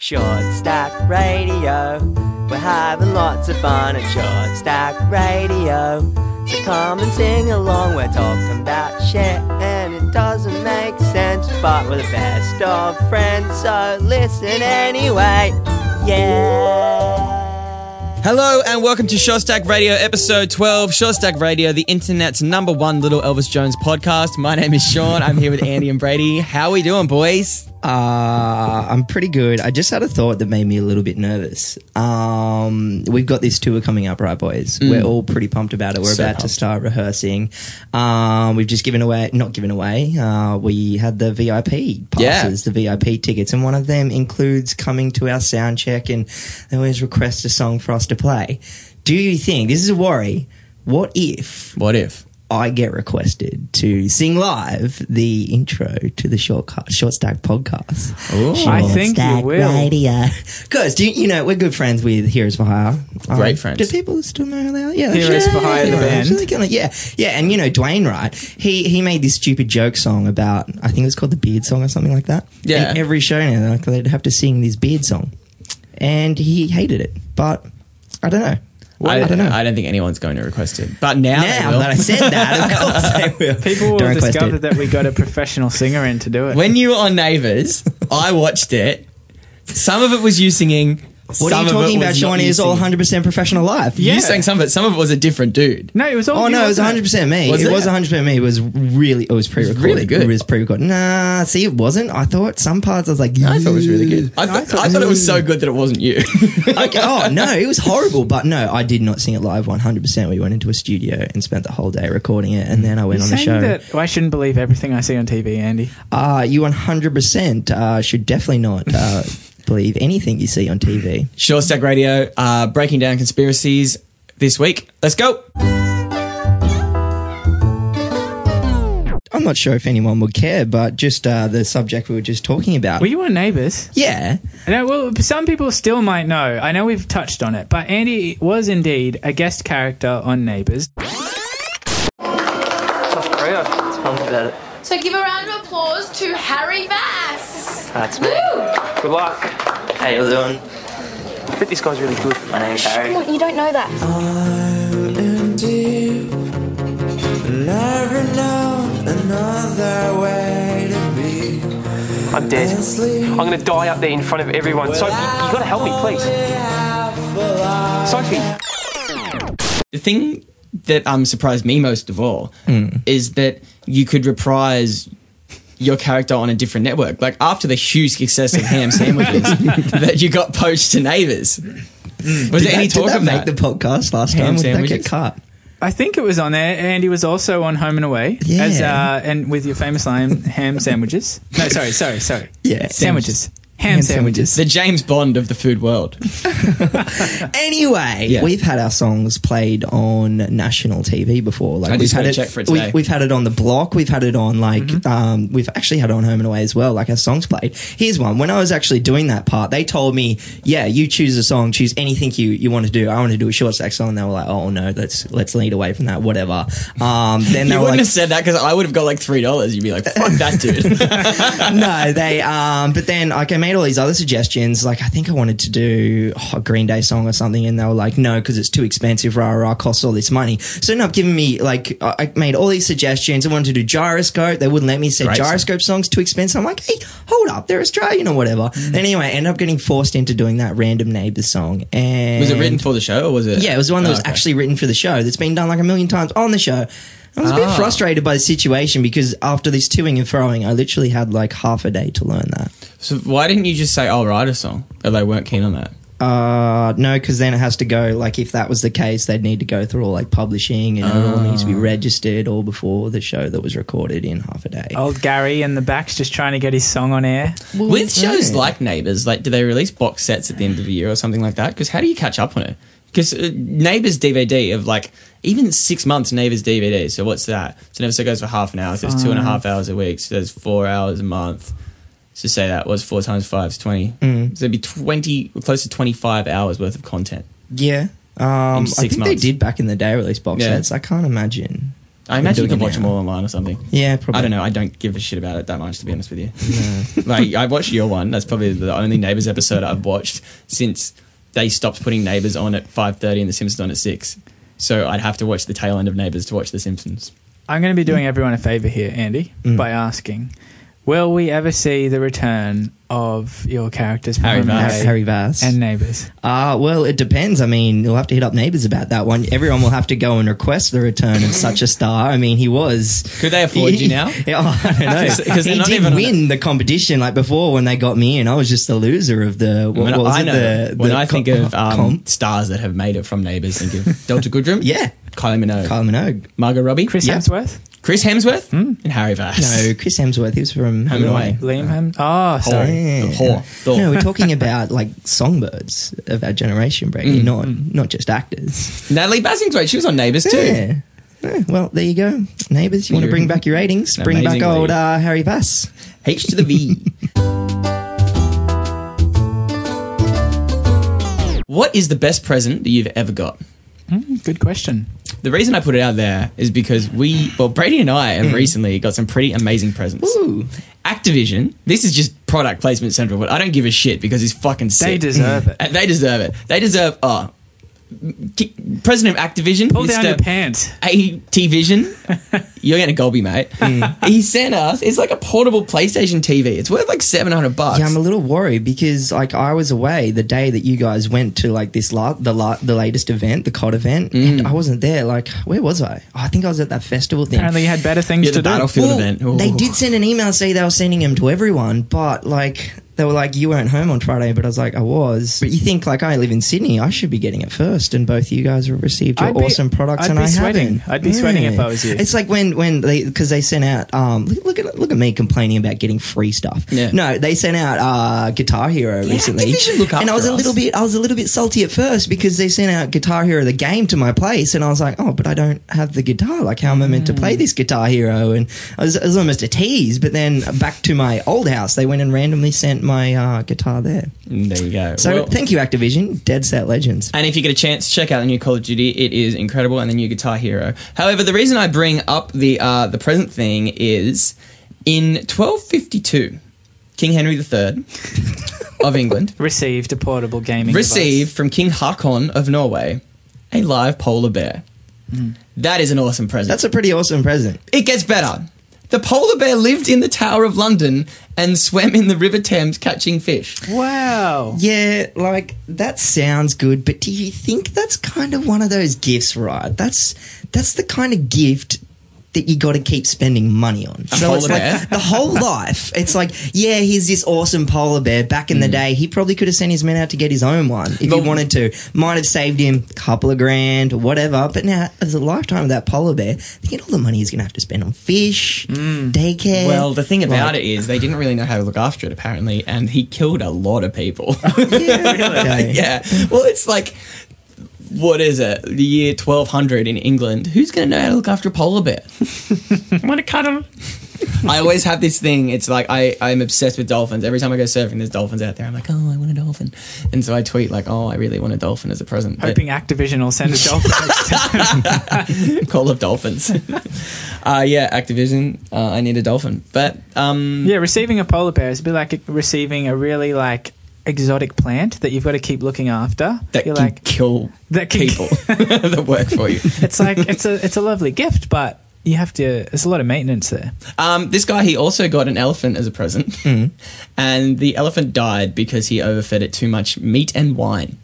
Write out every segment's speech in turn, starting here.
Short Stack Radio. We're having lots of fun at Short Stack Radio. So come and sing along. We're talking about shit and it doesn't make sense, but we're the best of friends, so listen anyway. Yeah. Hello and welcome to Short Stack Radio episode 12. Short Stack Radio, the internet's number one Little Elvis Jones podcast. My name is Sean. I'm here with Andy and Brady. How are we doing, boys? I'm pretty good. I just had a thought that made me a little bit nervous. We've got this tour coming up, right, boys? We're all pretty pumped about it. We're about to start rehearsing. We've just we had the VIP passes, the VIP tickets, and one of them includes coming to our sound check, and they always request a song for us to play. Do you think, this is a worry, what if I get requested to sing live the intro to the Short Stack podcast? I think you will. Because, you know, we're good friends with Heroes for Hire. Great friends. Do people still know who they are? Yeah, Heroes for Hire, the band. Yeah, and you know, Dwayne, right? He made this stupid joke song about, I think it was called the Beard Song or something like that. Yeah. And every show now, like, they'd have to sing this Beard Song. And he hated it. But, I don't know. I don't know. I don't think anyone's going to request it. But now that I said that, of course they will. People will have discovered that we got a professional singer in to do it. When you were on Neighbours, I watched it. Some of it was you singing. What are you talking about, Sean? It is all 100% professional live. You sang some of it. Some of it was a different dude. No, it was all. Oh no, it was 100% me. It was 100% me. It was pre-recorded. Really good. It was pre-recorded. Nah, see, it wasn't. I thought some parts I was like, I thought it was really good. I thought it was so good that it wasn't you. Okay. Oh no, it was horrible. But no, I did not sing it live 100%. We went into a studio and spent the whole day recording it, and then I went on the show. That I shouldn't believe everything I see on TV, Andy. You 100% should definitely not believe anything you see on TV. Short Stack Radio, breaking down conspiracies this week. Let's go. I'm not sure if anyone would care, but just the subject we were just talking about. Were you on Neighbours? Yeah. No, well, some people still might know. I know we've touched on it, but Andy was indeed a guest character on Neighbours. Tough career. Tell me about it. So give a round of applause to Harry Bass. That's me. Woo! Good luck. How you doing? I think this guy's really good. My name's Harry. Come on, you don't know that. I'm in deep, never known another way to be. I'm dead. I'm going to die up there in front of everyone. Sophie, you got to help me, please. Sophie. The thing that surprised me most of all is that you could reprise your character on a different network. Like, after the huge success of Ham Sandwiches, that you got poached to Neighbours. Was there any talk of that? Did that make the podcast last Ham time? Sandwiches? Did that get cut? I think it was on there. Andy was also on Home and Away. Yeah. As, and with your famous line, ham sandwiches. No, sorry. Yeah. Sandwiches. Ham sandwiches. The James Bond of the food world. Anyway, we've had our songs played on national TV before. Like, I just we've had had it. to check for it today. We've had it on The Block. We've had it on we've actually had it on Home and Away as well. Like, our songs played. Here's one. When I was actually doing that part, they told me, "Yeah, you choose a song. Choose anything you want to do. I want to do a Short Stack song." And they were like, "Oh no, let's lead away from that. Whatever." Then they You were wouldn't like, have said that because I would have got like $3. You'd be like, fuck that dude. No, they but then like I made all these other suggestions. Like, I think I wanted to do a Green Day song or something, and they were like, no, because it's too expensive, costs all this money. So they ended up giving me, like, I made all these suggestions. I wanted to do Gyroscope. They wouldn't let me. Said Gyroscope song's too expensive. I'm like, hey, hold up, they're Australian or whatever. Anyway, I ended up getting forced into doing that random Neighbours song. And Was it written for the show, or was it? Yeah, it was the one that was actually written for the show, that's been done like a million times on the show. I was a bit frustrated by the situation because after this toing and froing, I literally had like half a day to learn that. So why didn't you just say, I'll write a song? Or they weren't keen on that? No, because then it has to go, like, if that was the case, they'd need to go through all, like, publishing, and it all needs to be registered all before the show that was recorded in half a day. Old Gary in the back's just trying to get his song on air. Well, With shows like Neighbours, like, do they release box sets at the end of the year or something like that? Because how do you catch up on it? Because Neighbours DVD of, like, even 6 months Neighbours DVD, so what's that? So an episode goes for half an hour, so it's 2.5 hours a week, so there's 4 hours a month. So say that was 4 times 5 is 20. So it'd be close to 25 hours worth of content. Yeah. I think months. they did back in the day release box sets. I can't imagine I imagine you doing can it watch now. them all online or something. Yeah, probably. I don't know. I don't give a shit about it that much, to be honest with you. Like, I watched your one. That's probably the only Neighbours episode I've watched since they stopped putting Neighbours on at 5:30 and The Simpsons on at 6. So I'd have to watch the tail end of Neighbours to watch The Simpsons. I'm going to be doing everyone a favour here, Andy, by asking, will we ever see the return of your characters from Harry Vass. Harry Vass. and Neighbours? Well, it depends. I mean, you'll have to hit up Neighbours about that one. Everyone will have to go and request the return of such a star. I mean, he was... Could they afford you now? Yeah, I don't know. 'Cause they're He not did even on win the competition. Like before, when they got me in, I was just the loser of the... What was I it? know. When I think of comp? stars that have made it from Neighbours, think of Delta Goodrem. Yeah. Kylie Minogue. Kylie Minogue. Margot Robbie. Chris Yeah. Hemsworth? Chris Hemsworth. And Harry Vass. No, Chris Hemsworth. He was from Home and Away. Liam Hemsworth? Oh, sorry. Yeah. Whore. Thor. No, we're talking about like songbirds of our generation, Brady, not just actors. Natalie Bassingthwaight. She was on Neighbours too. Yeah. Yeah, well, there you go. Neighbours, you want to bring back your ratings? Bring back Amazingly. old Harry Vass. H to the V. What is the best present that you've ever got? Good question. The reason I put it out there is because Brady and I have recently got some pretty amazing presents. Ooh. Activision, this is just product placement central, but I don't give a shit because he's fucking sick. They deserve it. And they deserve it. They deserve, President of Activision, Pull down Mr. your pants. Vision, you're getting a gobby, mate. He sent us, it's like a portable PlayStation TV. It's worth like $700. Yeah, I'm a little worried because like I was away the day that you guys went to like this the latest event, the COD event, and I wasn't there. Like, where was I? Oh, I think I was at that festival thing. Apparently you had better things Yeah, to the do. Battlefield Well, event. Ooh. they did send an email saying they were sending them to everyone, but like they were like, you weren't home on Friday, but I was like, I was. But you think like I live in Sydney, I should be getting it first, and both you guys have received your awesome products, I'd and be I sweating. haven't. I'd be sweating if I was you. It's like when they, because they sent out look at me complaining about getting free stuff. Yeah. No, they sent out Guitar Hero recently, Activision look and I was after a us. little bit salty at first because they sent out Guitar Hero the game to my place, and I was like, oh, but I don't have the guitar. Like, how am I meant to play this Guitar Hero? And it was almost a tease. But then back to my old house, they went and randomly sent my guitar there. There you go. So Well, thank you, Activision, Dead Set Legends. and if you get a chance, check out the new Call of Duty. It is incredible, and the new Guitar Hero. However, the reason I bring up the present thing is in 1252, King Henry III of England Received a portable gaming received from King Haakon of Norway a live polar bear. That is an awesome present. That's a pretty awesome present. It gets better. The polar bear lived in the Tower of London and swam in the River Thames catching fish. device. Wow. Yeah, like that sounds good, but do you think that's kind of one of those gifts, right? That's the kind of gift that you got to keep spending money on. So polar it's like bear? the whole life. It's like, yeah, here's this awesome polar bear. Back in the day, he probably could have sent his men out to get his own one if he But- wanted to. Might have saved him a couple of grand or whatever. But now, as a lifetime of that polar bear, think of all the money he's going to have to spend on fish, daycare. Well, the thing about Like- it is they didn't really know how to look after it, apparently, and he killed a lot of people. Okay. Yeah. Well, it's like, what is it? The year 1200 in England. Who's going to know how to look after a polar bear? I want to cut him. I always have this thing. It's like I'm obsessed with dolphins. Every time I go surfing, there's dolphins out there. I'm like, oh, I want a dolphin. And so I tweet like, oh, I really want a dolphin as a present. But- Hoping Activision will send a dolphin next time. Call of dolphins. Yeah, Activision. I need a dolphin. But Yeah, receiving a polar bear is a bit like receiving a really like exotic plant that you've got to keep looking after. that You're can like, kill that can- people that work for you. it's like it's a lovely gift, but you have to. There's a lot of maintenance there. This guy, he also got an elephant as a present, and the elephant died because he overfed it too much meat and wine.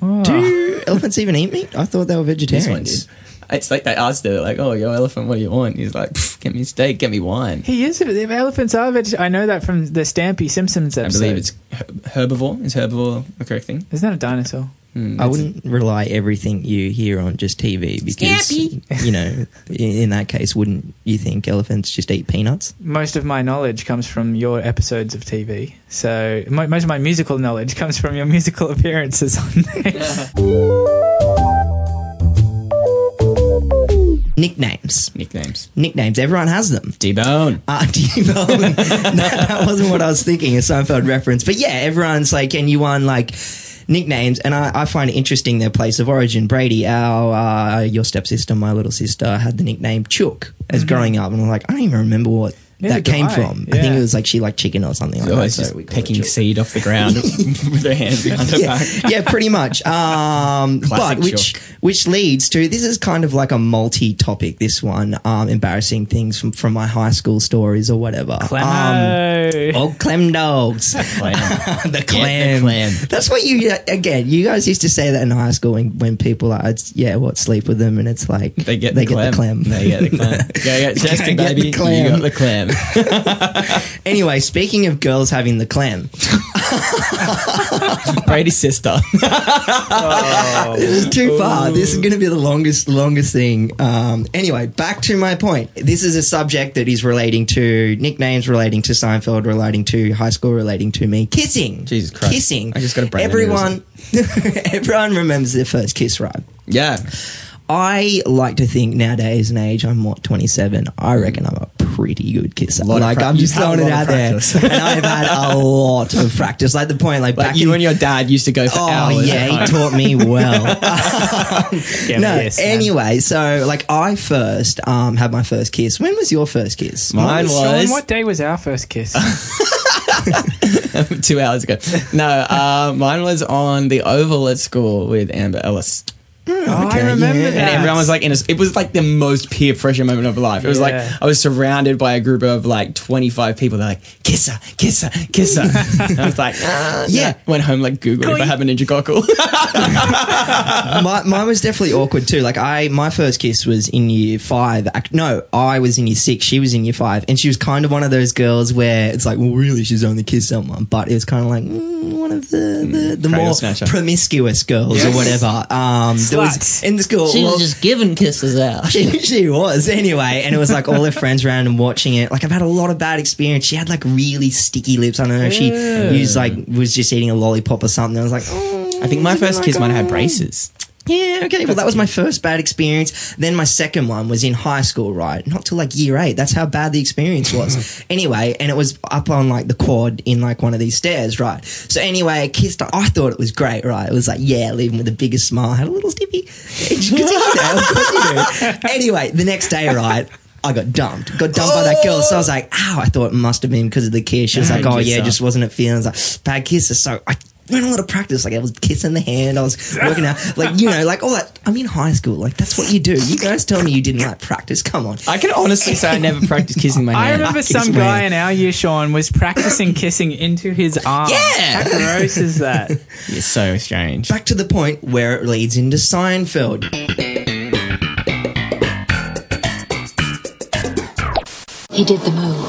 Do elephants even eat meat? I thought they were This one vegetarians. did. It's like they asked her, like, "Oh, yo, elephant, what do you want?" He's like, "Get me steak, get me wine." He is. The elephants are vegetarian. I know that from the Stampy Simpsons I episode. believe it's herbivore. Is herbivore the correct thing? Isn't that a dinosaur? I wouldn't rely everything you hear on just TV because, you know, in that case, wouldn't you think elephants just eat peanuts? Most of my knowledge comes from your episodes of TV. So most of my musical knowledge comes from your musical appearances on there. Nicknames. Nicknames. Everyone has them. D-Bone. That wasn't what I was thinking, a Seinfeld reference. But yeah, everyone's like, and you won like nicknames, and I find it interesting their place of origin. Brady, your stepsister, my little sister, had the nickname Chook as growing up, and I'm like, I don't even remember what that came from. I think it was like she liked chicken or something like that. So we pecking seed off the ground with her hands behind her back. Yeah, pretty much. But which leads to, this is kind of like a multi-topic, this one, embarrassing things from my high school stories or whatever. Clem dogs. The clam. That's what you guys used to say that in high school when people are, sleep with them, and it's like they get the clam. They get the clam. Go Chester, baby. You got the clam. Anyway, speaking of girls having the clam, Brady's sister. This is too far. This is going to be the longest thing. Anyway, back to my point. This is a subject that is relating to nicknames, relating to Seinfeld, relating to high school, relating to me. Kissing. Jesus Christ. Kissing. I just got a brain Everyone remembers their first kiss, right? Yeah. I like to think nowadays and age, I'm 27. I reckon I'm a pretty good kisser. I'm just throwing it out there. And I've had a lot of practice. Like the point, back you and your dad used to go for hours. Oh yeah, he taught me well. Anyway, so I first had my first kiss. When was your first kiss? Mine was. Sean, what day was our first kiss? 2 hours ago. No, mine was on the Oval at school with Amber Ellis. I remember that. And everyone was it was like the most peer pressure moment of life. It was like I was surrounded by a group of 25 people. They're like, kiss her. And I was like, yeah. Went home Googled if I have a ninja cockle. Mine was definitely awkward too. My first kiss was in year 5. No, I was in year 6. She was in year 5. And she was kind of one of those girls where it's well, really, she's only kissed someone. But it was kind of one of the more promiscuous girls or whatever. There was in the school. She was just giving kisses out. She was anyway, and it was all her friends around and watching it. I've had a lot of bad experience. She had really sticky lips. I don't know if she used was just eating a lollipop or something. I was I think my first kiss might have had braces. Yeah, okay. Well, that was my first bad experience. Then my second one was in high school, right? Not till year 8. That's how bad the experience was. Anyway, and it was up on the quad in one of these stairs, right? So anyway, I kissed her. I thought it was great, right? It was leaving with the biggest smile. Had a little stiffy. Of course you do. Anyway, the next day, right? I got dumped by that girl. So I was ow, I thought it must have been because of the kiss. She was just wasn't it feeling? I was bad kisses. So I went a lot of practice. I was kissing the hand. I was working out, all that. I'm in high school. That's what you do. You guys tell me you didn't practice. Come on. I can honestly say I never practiced kissing my hand. I remember some guy in our year, Sean, was practicing kissing into his arm. Yeah. How gross is that? It's so strange. Back to the point where it leads into Seinfeld. He did the move.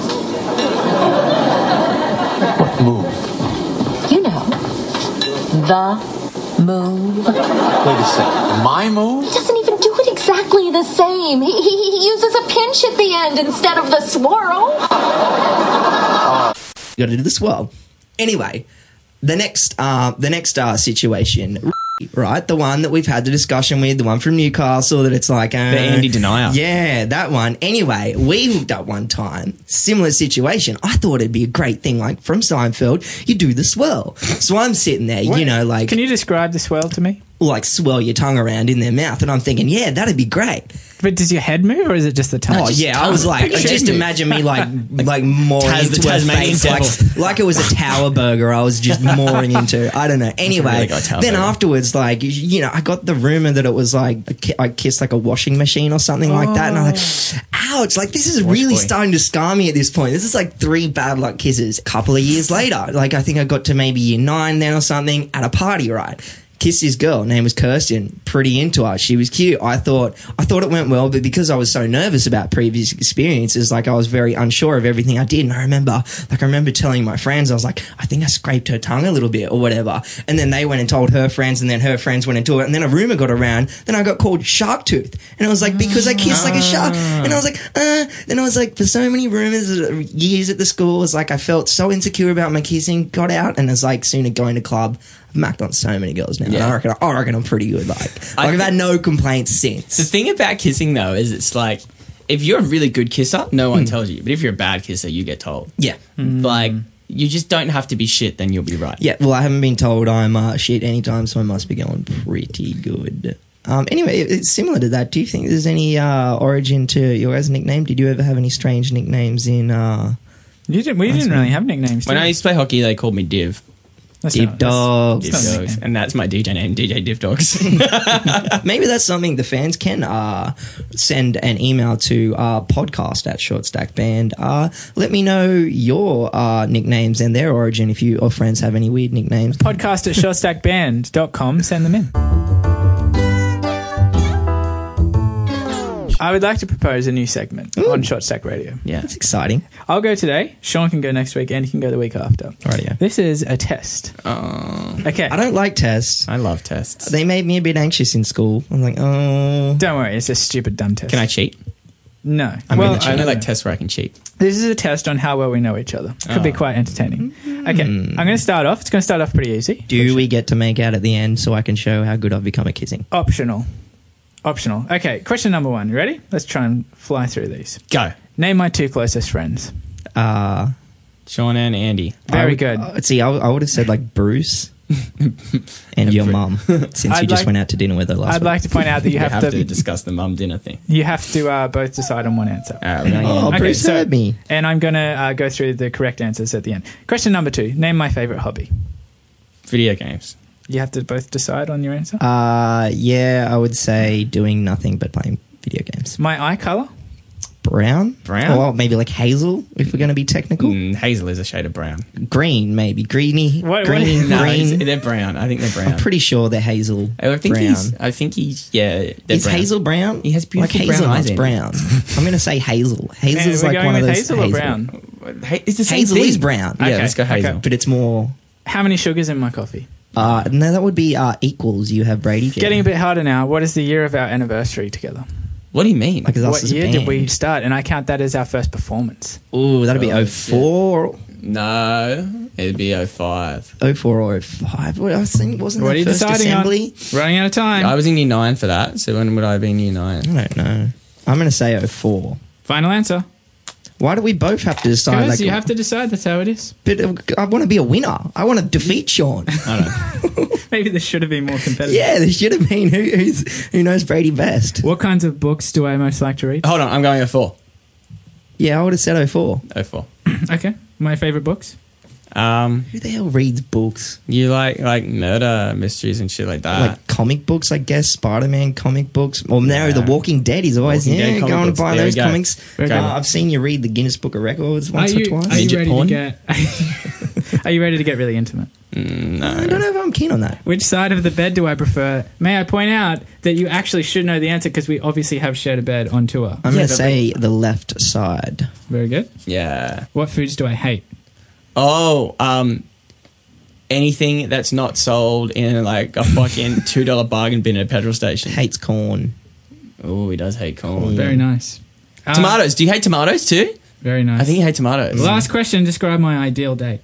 What move? You know. The move. Wait a second. My move? He doesn't even do it exactly the same. He uses a pinch at the end instead of the swirl. You gotta do the swirl. Anyway, the next situation, right? The one that we've had the discussion with, the one from Newcastle that it's the Andy Denier. Yeah, that one. Anyway, we hooked up one time. Similar situation. I thought it'd be a great thing, from Seinfeld, you do the swirl. So I'm sitting there, Can you describe the swirl to me? Swirl your tongue around in their mouth, and I'm thinking, yeah, that'd be great. But does your head move, or is it just the tongue? Oh yeah, I was just imagine me mooring into her face, like it was a tower burger. I was just mooring into. I don't know. Anyway, then afterwards, I got the rumor that it was I kissed a washing machine or something like that, and I was ouch! This is really starting to scar me at this point. This is 3 bad luck kisses. A couple of years later, I think I got to maybe year 9 then or something at a party, right? Kissed this girl, name was Kirsten, pretty into her. She was cute. I thought it went well, but because I was so nervous about previous experiences, I was very unsure of everything I did. And I remember telling my friends, I was I think I scraped her tongue a little bit or whatever. And then they went and told her friends, and then her friends went and told it. And then a rumor got around. Then I got called Shark Tooth. And it was because I kissed like a shark. And I was then I was for so many rumors, years at the school, it was I felt so insecure about my kissing, got out, and it's soon as going to club, I've macked on so many girls now. Yeah. And I reckon I'm pretty good. I've had no complaints since. The thing about kissing though is it's if you're a really good kisser, no one tells you. But if you're a bad kisser, you get told. Yeah. you just don't have to be shit, then you'll be right. Yeah, well, I haven't been told I'm shit anytime, so I must be going pretty good. Anyway, it's similar to that. Do you think there's any origin to your guys' nickname? Did you ever have any strange nicknames in... We didn't really have nicknames. When I used to play hockey, they called me Div. Div Dogs. Div Dogs. And that's my DJ name, DJ Div Dogs. Maybe that's something the fans can send an email to podcast@shortstackband. Let me know your nicknames and their origin if you or friends have any weird nicknames. Podcast@shortstackband.com. Send them in. I would like to propose a new segment on Short Stack Radio. Yeah. That's exciting. I'll go today. Sean can go next week. Andy can go the week after. Rightio. This is a test. Okay. I don't like tests. I love tests. They made me a bit anxious in school. I'm like, oh. Don't worry. It's a stupid, dumb test. Can I cheat? No. I don't like tests where I can cheat. This is a test on how well we know each other. Could be quite entertaining. Okay. I'm going to start off. It's going to start off pretty easy. Do we get to make out at the end so I can show how good I've become at kissing? Optional. Okay, question number 1. You ready? Let's try and fly through these. Go. Name my 2 closest friends. Sean and Andy. Very good. See, I would have said like Bruce and your mum, since you just went out to dinner with her last week. I'd like to point out that you have to discuss the mum dinner thing. You have to both decide on one answer. Bruce heard me. And I'm going to go through the correct answers at the end. Question number 2. Name my favourite hobby. Video games. You have to both decide on your answer? Yeah, I would say doing nothing but playing video games. My eye colour? Brown? Or maybe like hazel, if we're going to be technical. Hazel is a shade of brown. Green, maybe. Green. Green. They're brown. I think they're brown. I'm pretty sure they're hazel brown. I think he's they're Is brown. hazel brown? He has beautiful like brown eyes. Brown. I'm going to say hazel. Hazel's like one of those. Hazel or brown? It's the same Hazel thing. is brown. Yeah, let's go hazel. But it's more... How many sugars in my coffee? No, that would be equals. You have Brady. Getting a bit harder now. What is the year of our anniversary together? What do you mean? Like what year did we start? And I count that as our first performance. Ooh, that'd be 04. No, it'd be 05. 04 or 05. Well, I think wasn't what that are you first deciding assembly? On? Running out of time. I was in year 9 for that. So when would I have been in year 9? I don't know. I'm going to say 04. Final answer. Why do we both have to decide? Because you have to decide. That's how it is. But I want to be a winner. I want to defeat Sean. I don't know. Maybe this should have been more competitive. Yeah, there should have been. Who knows Brady best? What kinds of books do I most like to read? Hold on, I'm going 04. Yeah, I would have said 04. 04. Okay. My favourite books? Who the hell reads books? You like murder mysteries and shit like that. Like comic books, I guess. Spider-Man comic books. Or no, The Walking Dead is always Walking Dead go and buy those comics. Okay. I've seen you read the Guinness Book of Records once or twice. Are you ready porn? to get? Are you ready to get really intimate? No. I don't know if I'm keen on that. Which side of the bed do I prefer? May I point out that you actually should know the answer because we obviously have shared a bed on tour. I'm going to say the left side. Very good. Yeah. What foods do I hate? Oh, anything that's not sold in like a fucking $2 bargain bin at a petrol station. Hates corn. Oh, he does hate corn. Very nice. Tomatoes. Do you hate tomatoes too? Very nice. I think you hate tomatoes. Last question. Describe my ideal date.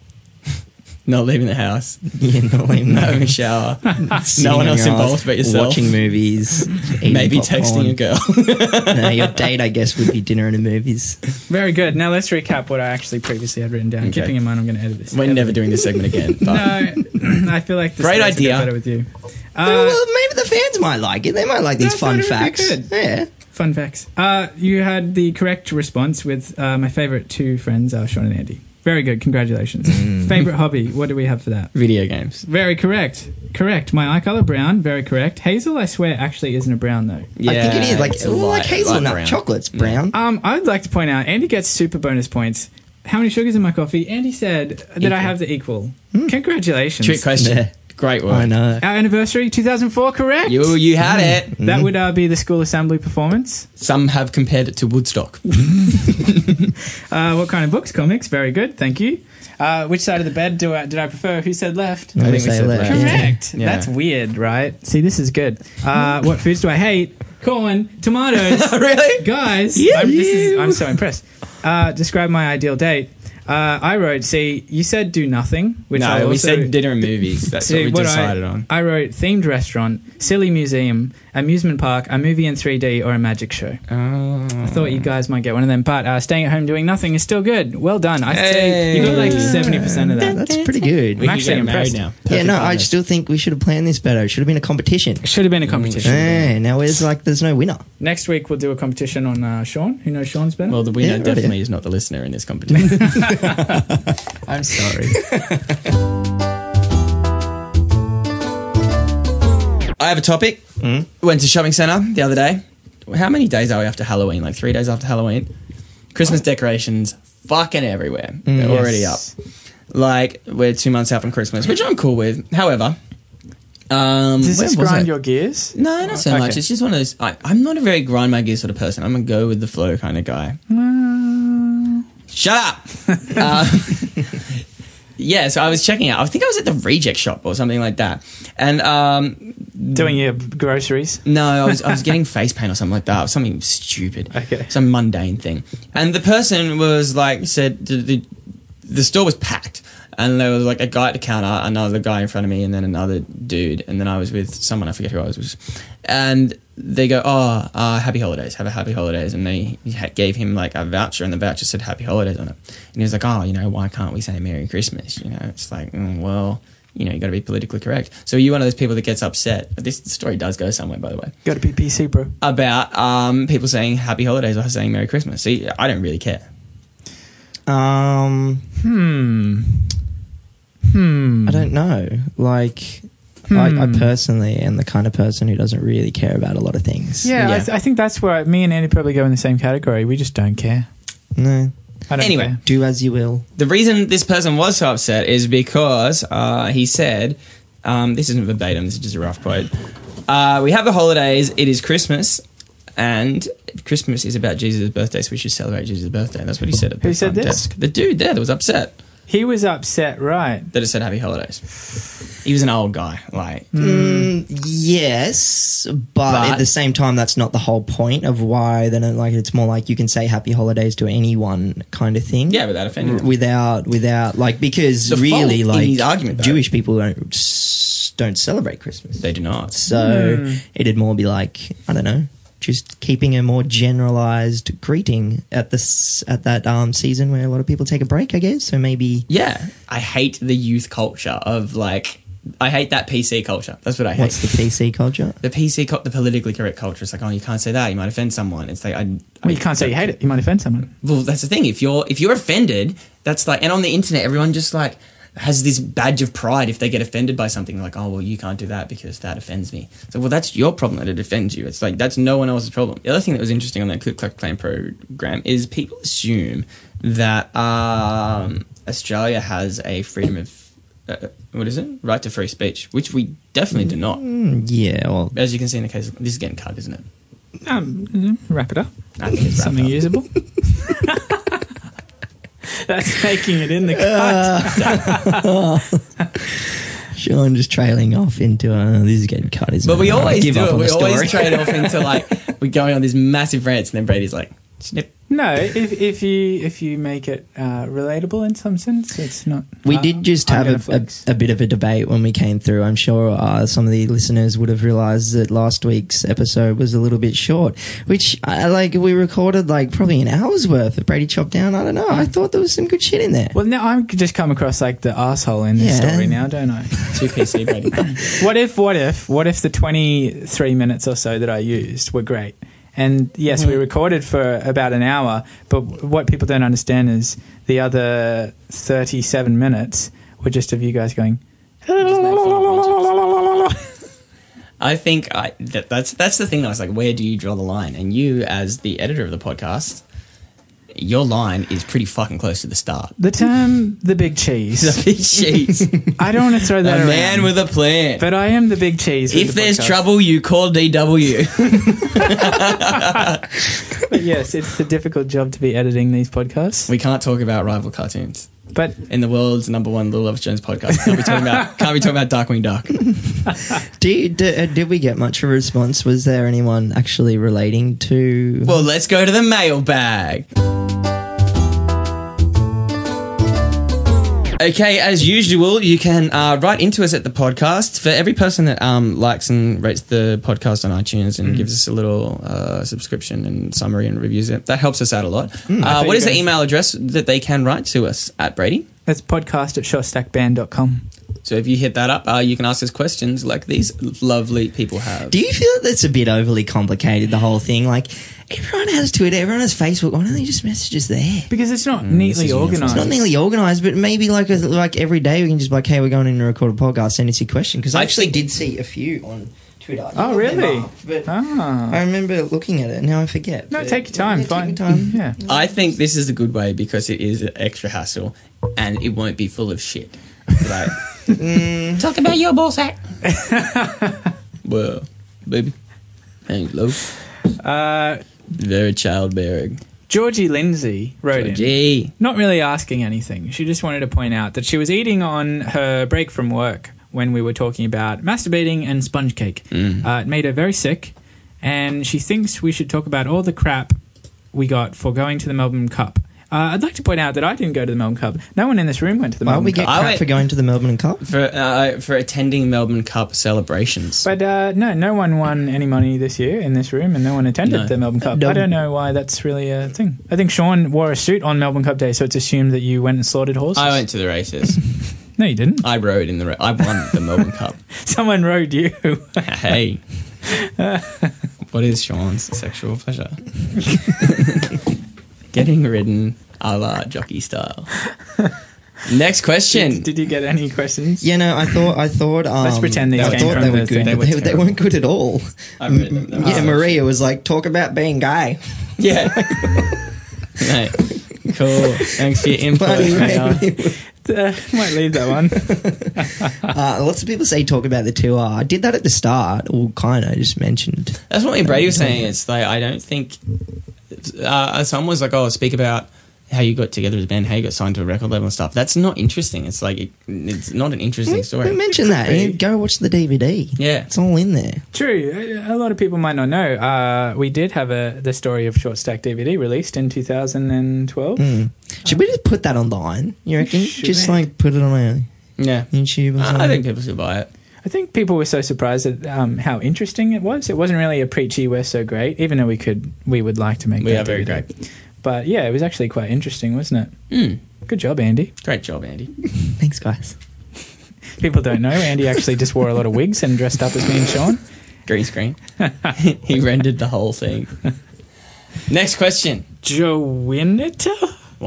Not leaving the house. Yeah, not leaving Not having a shower. No one else involved but yourself. Watching movies. Maybe popcorn. texting a girl. No, your date, I guess, would be dinner and the movies. Very good. Now let's recap what I actually previously had written down. Okay. Keeping in mind I'm going to edit this. We're never doing this segment again. No, I feel like this Great goes a bit idea. better with you. Well, maybe the fans might like it. They might like these fun facts. Yeah. Fun facts. You had the correct response with my favourite 2 friends, Sean and Andy. Very good. Congratulations. Favourite hobby. What do we have for that? Video games. Very correct. Correct. My eye colour, brown. Very correct. Hazel, I swear, actually isn't a brown, though. Yeah, I think it is. Like, it's a like light hazelnut brown. chocolate's brown. I would like to point out, Andy gets super bonus points. How many sugars in my coffee? Andy said that I have the equal. Congratulations. Trick question. Yeah. Great work. I know. Our anniversary, 2004, correct? You had it. That would be the school assembly performance. Some have compared it to Woodstock. What kind of books? Comics. Very good. Thank you. Which side of the bed did I prefer? Who said left? I think we say say left. left. Correct. Yeah. That's weird, right? See, this is good. What foods do I hate? Corn, tomatoes. Really? Guys, Yeah, I'm so impressed. Describe my ideal date. I wrote, you said do nothing, which I No, also... we said dinner and movies. That's what we decided on. I wrote themed restaurant, silly museum, amusement park, a movie in 3D, or a magic show. I thought you guys might get one of them, but staying at home doing nothing is still good. Well done. I'd say you got like 70% of that. That's pretty good. We I'm can actually get married impressed. now. Yeah, no, I Perfect still think we should have planned this better. It should have been a competition. It should have been a competition. Yeah, now there's no winner. Next week we'll do a competition on Sean. Who knows Sean's better? Well, the winner Yeah, right, definitely is not the listener in this competition. I'm sorry. I have a topic. Went to shopping centre the other day. How many days are we after Halloween? Like 3 days after Halloween. Christmas decorations fucking everywhere. They're already up. Like, we're 2 months out from Christmas, which I'm cool with. However, Does this where was grind it? your gears? No, not so much. It's just one of those. I'm not a very grind my gears sort of person. I'm a go with the flow kind of guy. Shut up. Yeah, so I was checking out. I think I was at the reject shop or something like that, and Doing your groceries? no, I was getting face paint or something like that, something stupid, Okay. some mundane thing. And the person was like, said the store was packed, and there was like a guy at the counter, another guy in front of me, and then another dude, and then I was with someone, I forget who I was with, and they go, happy holidays, have a happy holidays, and they gave him like a voucher, and the voucher said happy holidays on it, and he was like, why can't we say Merry Christmas? It's like, well, you got to be politically correct. So you're one of those people that gets upset. This story does go somewhere, by the way. Got to be PC, bro. About people saying happy holidays or saying Merry Christmas. See, I don't really care. I don't know. Like, I personally am the kind of person who doesn't really care about a lot of things. Yeah, Yeah. I think that's where me and Andy probably go in the same category. We just don't care. No. I don't Anyway. care. Do as you will. The reason this person was so upset is because he said, this isn't verbatim, this is just a rough quote. We have the holidays, it is Christmas, and Christmas is about Jesus' birthday, so we should celebrate Jesus' birthday. That's what he said at the Who said front this? desk. The dude there that was upset He was upset, right? that it said happy holidays. He was an old guy, like... Yes, but at the same time, that's not the whole point of why. Then, it's more like you can say happy holidays to anyone, kind of thing. Yeah, without offending them. Without because The really, fault in his argument, though. Jewish people don't celebrate Christmas. They do not. So it'd more be like, I don't know, just keeping a more generalized greeting at that season where a lot of people take a break, I guess. So maybe... Yeah. I hate the youth culture of, like... I hate that PC culture. That's what I hate. What's the PC culture? The the politically correct culture. It's like, you can't say that. You might offend someone. It's like, Well, you can't say you hate it. You might offend someone. Well, that's the thing. If you're offended, that's like, and on the internet, everyone just like has this badge of pride if they get offended by something. Like, oh, well, you can't do that because that offends me. So, well, that's your problem that it offends you. It's like, that's no one else's problem. The other thing that was interesting on that Click Clack Clan program is people assume that Australia has a freedom of right to free speech, which we definitely do not. Yeah, well... As you can see in the case, this is getting cut, isn't it? Wrap it up. I think it's Something usable. That's making it in the cut. Sean just trailing off into this is getting cut, isn't it? But we always Give do up it. on We the always story. trade off into like we're going on these massive rants, and then Brady's like, snip. No, if you make it relatable in some sense, it's not. We did just I'm gonna have flex. a bit of a debate when we came through. I'm sure some of the listeners would have realised that last week's episode was a little bit short, which we recorded probably an hour's worth of Brady Chop Down. I don't know. I thought there was some good shit in there. Well, now I'm just come across like the asshole in this Yeah. story now, don't I? Too PC, Brady. What if the 23 minutes or so that I used were great? And yes, we recorded for about an hour, but what people don't understand is the other 37 minutes were just of you guys going. I think that's the thing. I was like, where do you draw the line? And you, as the editor of the podcast, your line is pretty fucking close to the start. The term the big cheese. The big cheese. I don't want to throw that A around. man with a plan. But I am the big cheese. with If the there's podcast. trouble, you call DW. But yes, it's a difficult job to be editing these podcasts. We can't talk about rival cartoons. But In the world's #1 Little Elvis Jones podcast, can't be talking about Darkwing Duck. Did we get much of a response? Was there anyone actually relating to... Well, let's go to the mailbag. Okay, as usual, you can write into us at the podcast. For every person that likes and rates the podcast on iTunes and gives us a little subscription and summary and reviews it, that helps us out a lot. What is the email address that they can write to us at, Brady? That's podcast@shortstackband.com. So if you hit that up, you can ask us questions like these lovely people have. Do you feel that's a bit overly complicated, the whole thing? Like, everyone has Twitter, everyone has Facebook. Why don't they just message us there? Because it's not neatly organised. It's not neatly organised, but maybe like every day we can just be like, hey, we're going in to record a podcast, send us your question. Because I actually did see a few on Twitter. Oh, really? But I remember looking at it, and now I forget. No, take your time. Take your time. Yeah. I think this is a good way because it is an extra hassle and it won't be full of shit. Like, talk about your ball sack. Well, baby, thanks, love. Very childbearing. Georgie Lindsay wrote Georgie. in, not really asking anything. She just wanted to point out that she was eating on her break from work when we were talking about masturbating and sponge cake. It made her very sick, and she thinks we should talk about all the crap we got for going to the Melbourne Cup. I'd like to point out that I didn't go to the Melbourne Cup. No one in this room went to the Melbourne Cup. Why we get crap for going to the Melbourne Cup? For attending Melbourne Cup celebrations. But no one won any money this year in this room, and no one attended the Melbourne Cup. I don't know why that's really a thing. I think Sean wore a suit on Melbourne Cup Day, so it's assumed that you went and slaughtered horses. I went to the races. No, you didn't. I rode in I won the Melbourne Cup. Someone rode you. Hey. What is Sean's sexual pleasure? Getting ridden a la jockey style. Next question. Did you get any questions? Yeah, no, I thought. Let's pretend these came from they were the good. thing. They weren't good at all. I read them. Yeah, Maria was like, talk about being gay. Yeah. Mate, cool. Thanks for your input. Might leave that one. Lots of people say talk about the tour. I did that at the start, or kind of just mentioned. That's what me and Brady was saying. It's like, I don't think... someone was like, speak about how you got together as a band, how you got signed to a record label and stuff. That's not interesting. It's like, it's not an interesting story. Mention that. Go watch the DVD. Yeah. It's all in there. True. A lot of people might not know. We did have the story of Short Stack DVD released in 2012. Should we just put that online, you reckon? Just like put it on our YouTube or something? I think people should buy it. I think people were so surprised at how interesting it was. It wasn't really a preachy, we're so great, even though we would like to make We that are very DVD. great. But yeah, it was actually quite interesting, wasn't it? Good job, Andy. Great job, Andy. Thanks, guys. People don't know, Andy actually just wore a lot of wigs and dressed up as me and Sean. Green screen. He rendered the whole thing. Next question. Juanita?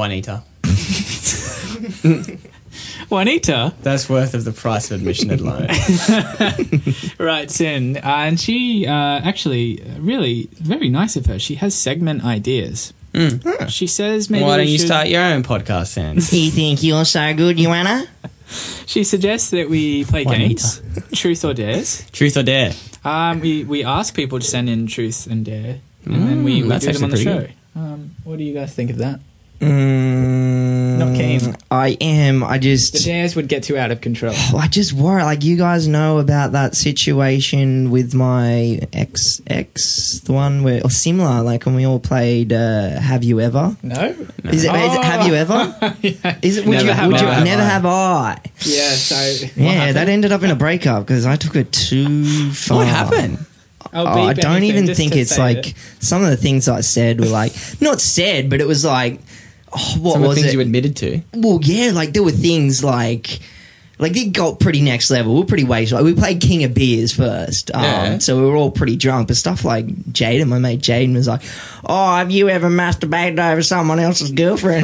Juanita? That's worth of the price of admission alone. Writes in, and she actually, really very nice of her. She has segment ideas. She says maybe why don't you start your own podcast then? You think you're so good, Joanna? She suggests that we play games, truth or dares. Truth or dare? We ask people to send in truth and dare, and then we do them on the show. What do you guys think of that? Not keen. I am. The dares would get too out of control. I just worry. Like, you guys know about that situation with my ex, the one where, or similar, like when we all played Have You Ever? No. Is it Have You Ever? Yeah. Is it? Would you never have I? Yeah. So yeah, that ended up in a breakup because I took it too far. What happened? I don't even think it's like some of the things I said were like not said, but it was like. What Some of the was things it? you admitted to? Well, yeah, like there were things like it got pretty next level. We were pretty wasted. Like, we played King of Beers first, so we were all pretty drunk. But stuff like Jaden, my mate Jaden, was like, "Oh, have you ever masturbated over someone else's girlfriend?"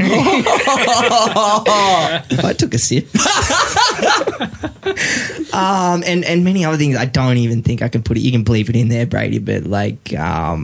I took a sip. And many other things. I don't even think I can put it. You can bleep it in there, Brady. But like.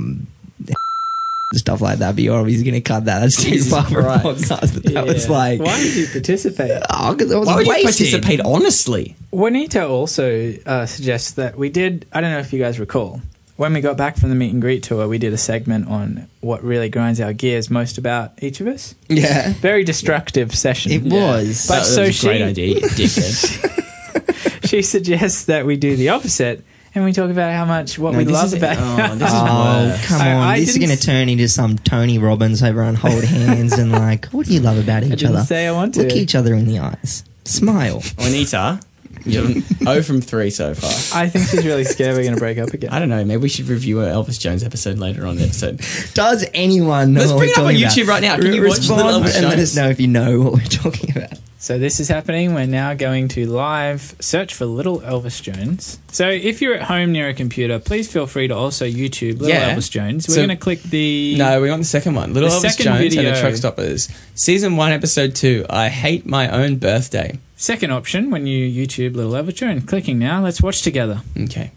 Stuff like that, but you're obviously going to cut that. That's too far for a podcast. But that was like, why did you participate? Oh, because I was Why would wasted. you participate honestly? Juanita also suggests that we did. I don't know if you guys recall when we got back from the meet and greet tour. We did a segment on what really grinds our gears most about each of us. Yeah, very destructive session. It was, but that was a great idea, you dickhead. She suggests that we do the opposite. And we talk about how much we love about. Come on! This is going to turn into some Tony Robbins. Everyone hold hands and like, what do you love about each other? Say I want to look each other in the eyes. Smile. Juanita, you're 0 from 3 so far. I think she's really scared we're going to break up again. I don't know. Maybe we should review an Elvis Jones episode later on in the episode. Does anyone know Let's what bring we're it up on talking YouTube about? right now. Can you watch Respond Little Elvis and let Jones? us know if you know what we're talking about. So this is happening. We're now going to live search for Little Elvis Jones. So if you're at home near a computer, please feel free to also YouTube Little Yeah. Elvis Jones. We're So- going to click the... No, we want the second one. Little The Elvis second Jones and video. the Truck Stoppers. Season 1, Episode 2. I hate my own birthday. Second option when you YouTube Little Elvis Jones. Clicking now. Let's watch together. Okay.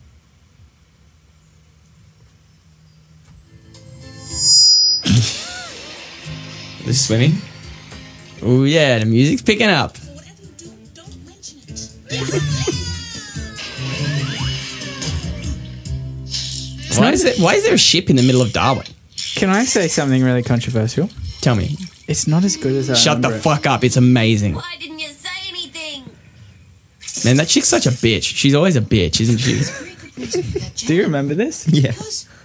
This is swimming. Oh yeah, the music's picking up. Why is there a ship in the middle of Darwin? Can I say something really controversial? Tell me. It's not as good as I Shut the remember it. fuck up. It's amazing. Why didn't you say anything? Man, that chick's such a bitch. She's always a bitch, isn't she? Do you remember this? Yeah.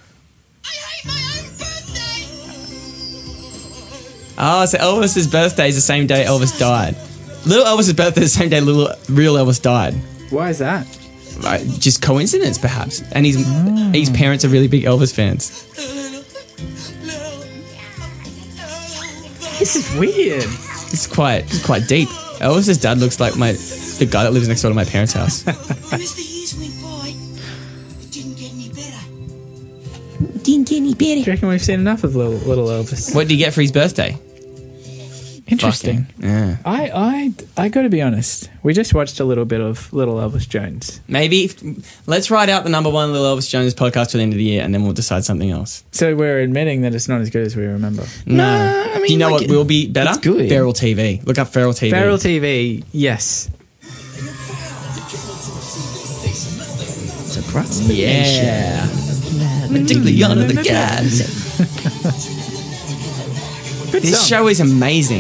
Oh, so Elvis's birthday is the same day Elvis died. Little Elvis's birthday is the same day real Elvis died. Why is that? Right, just coincidence, perhaps. And his parents are really big Elvis fans. This is weird. It's quite deep. Elvis's dad looks like the guy that lives next door to my parents' house. As the years went by, it didn't get any better. Do you reckon we've seen enough of little Elvis? What did he get for his birthday? Interesting. Fucking- yeah. I got to be honest. We just watched a little bit of Little Elvis Jones. Maybe let's write out the number 1 Little Elvis Jones podcast to the end of the year, and then we'll decide something else. So we're admitting that it's not as good as we remember. No, I mean, do you know like, what will be better? it's good. Feral TV. Look up Feral TV. Feral TV, yes. It's across the nation. Yeah. Particularly under the gas. Good This song. show is amazing.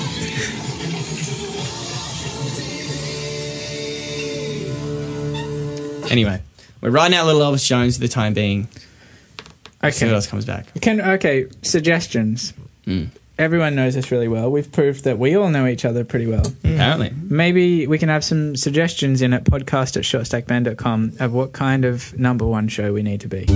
Anyway, we're writing out Little Elvis Jones for the time being. See what else comes back. Okay, suggestions. Everyone knows us really well. We've proved that we all know each other pretty well. Apparently. Maybe we can have some suggestions in at podcast@shortstackband.com of what kind of number 1 show we need to be.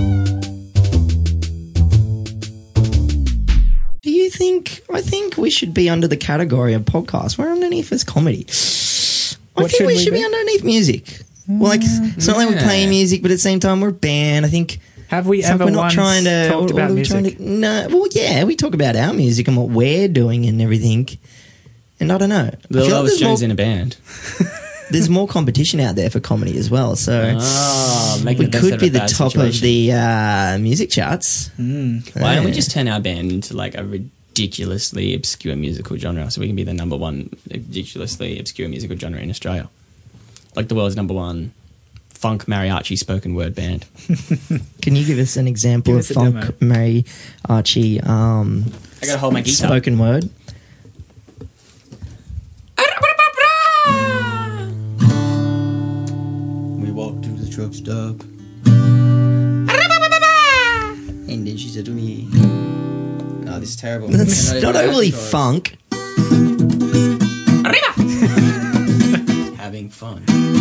Do you think? I think we should be under the category of podcast. We're underneath as comedy. I What think should we we should be be? underneath music. Well, like, it's not like we're playing music, but at the same time, we're a band. I think. Have we it's like ever we're not once trying to talked what about are we trying music? to- no, well, yeah, we talk about our music and what we're doing and everything. And I don't know. I Little feel like Elvis Jones in a band. there's more competition out there for comedy as well. So Oh, make we the best could out be of a the bad top situation. of the music charts. Why don't we just turn our band into like a ridiculously obscure musical genre so we can be the number 1 ridiculously obscure musical genre in Australia? Like the world's number 1 funk mariachi spoken word band. Can you give us an example Give of us a funk mariachi I gotta hold my guitar. spoken word? We walked to the truck stop. And then she said to me, "Oh, this is terrible." That's I'm not even overly chorus. funk. Having fun.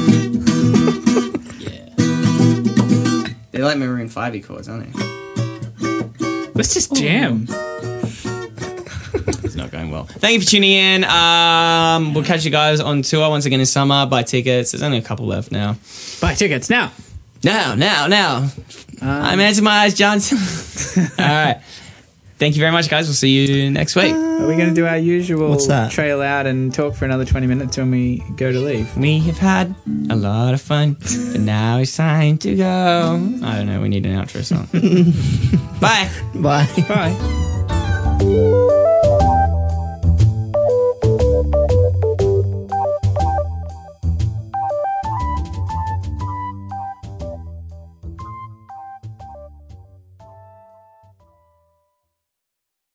Yeah. They're like Maroon 5 chords, aren't they? Let's just jam. It's not going well. Thank you for tuning in. We'll catch you guys on tour once again in summer. Buy tickets. There's only a couple left now. Buy tickets now. Now. I'm Answer My Eyes Johnson. All right. Thank you very much, guys. We'll see you next week. Are we going to do our usual What's that? trail out and talk for another 20 minutes when we go to leave? We have had a lot of fun, but now it's time to go. I don't know. We need an outro song. Bye. Bye. Bye.